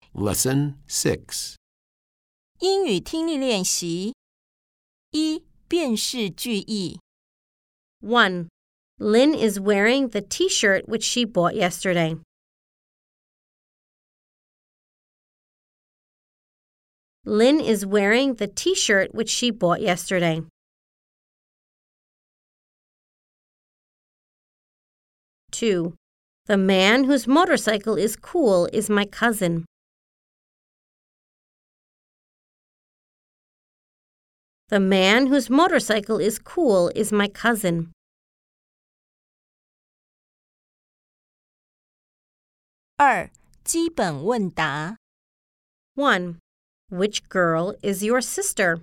Lesson 6. 英语听力练习一辨识句意 1. Lynn is wearing the t-shirt which she bought yesterday. Lynn is wearing the t-shirt which she bought yesterday. 2. The man whose motorcycle is cool is my cousin. The man whose motorcycle is cool is my cousin. 二基本问答 1. Which girl is your sister?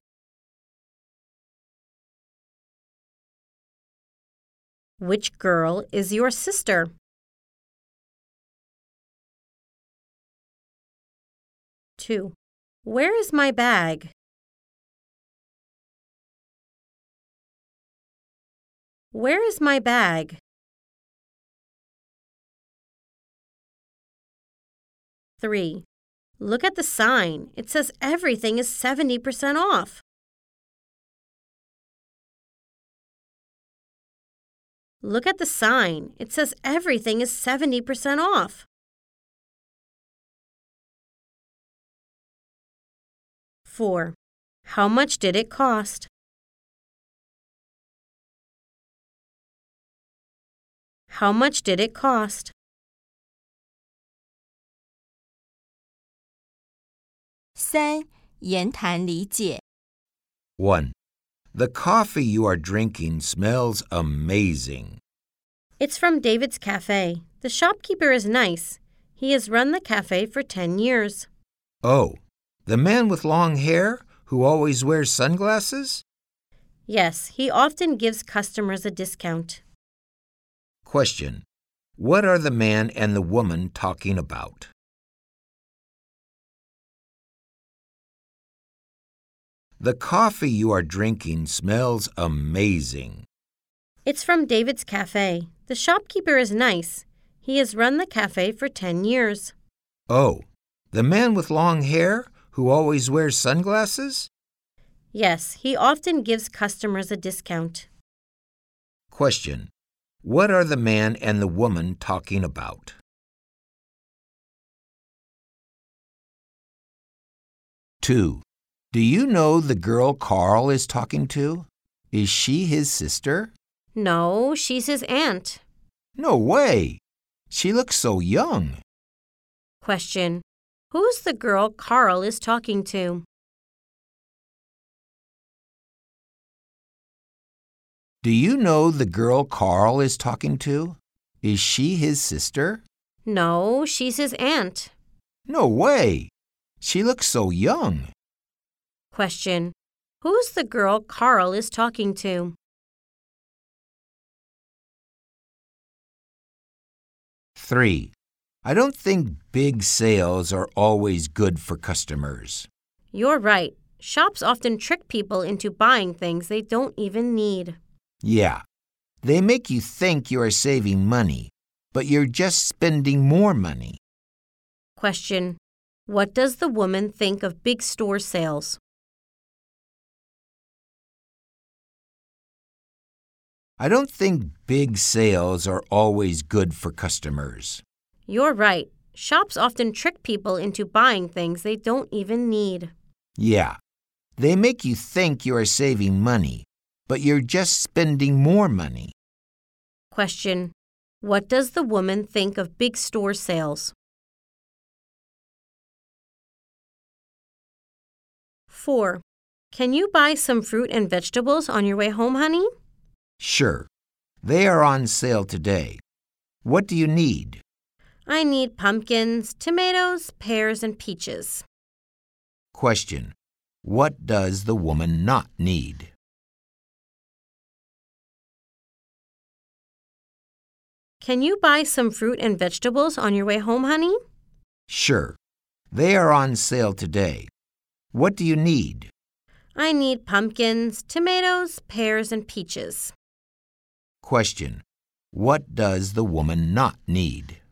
Which girl is your sister? 2. Where is my bag? Where is my bag? 3. Look at the sign. It says everything is 70% off. Look at the sign. It says everything is 70% off. 4. How much did it cost? How much did it cost? 三言谈理解 1. The coffee you are drinking smells amazing. It's from David's Cafe. The shopkeeper is nice. He has run the cafe for 10 years. Oh, the man with long hair who always wears sunglasses? Yes, he often gives customers a discount. Question. What are the man and the woman talking about? The coffee you are drinking smells amazing. It's from David's Cafe. The shopkeeper is nice. He has run the cafe for 10 years. Oh, the man with long hair who always wears sunglasses? Yes, he often gives customers a discount. Question. What are the man and the woman talking about? Two. Do you know the girl Carl is talking to? Is she his sister? No, she's his aunt. No way! She looks so young. Question. Who's the girl Carl is talking to? Do you know the girl Carl is talking to? Is she his sister? No, she's his aunt. No way! She looks so young. Question. Who's the girl Carl is talking to? 3. I don't think big sales are always good for customers. You're right. Shops often trick people into buying things they don't even need. Yeah. They make you think you are saving money, but you're just spending more money. Question. What does the woman think of big store sales? I don't think big sales are always good for customers. You're right. Shops often trick people into buying things they don't even need. Yeah. They make you think you are saving money, but you're just spending more money. Question. What does the woman think of big store sales? 4. Can you buy some fruit and vegetables on your way home, honey? Sure. They are on sale today. What do you need? I need pumpkins, tomatoes, pears, and peaches. Question. What does the woman not need? Can you buy some fruit and vegetables on your way home, honey? Sure. They are on sale today. What do you need? I need pumpkins, tomatoes, pears, and peaches. Question. What does the woman not need?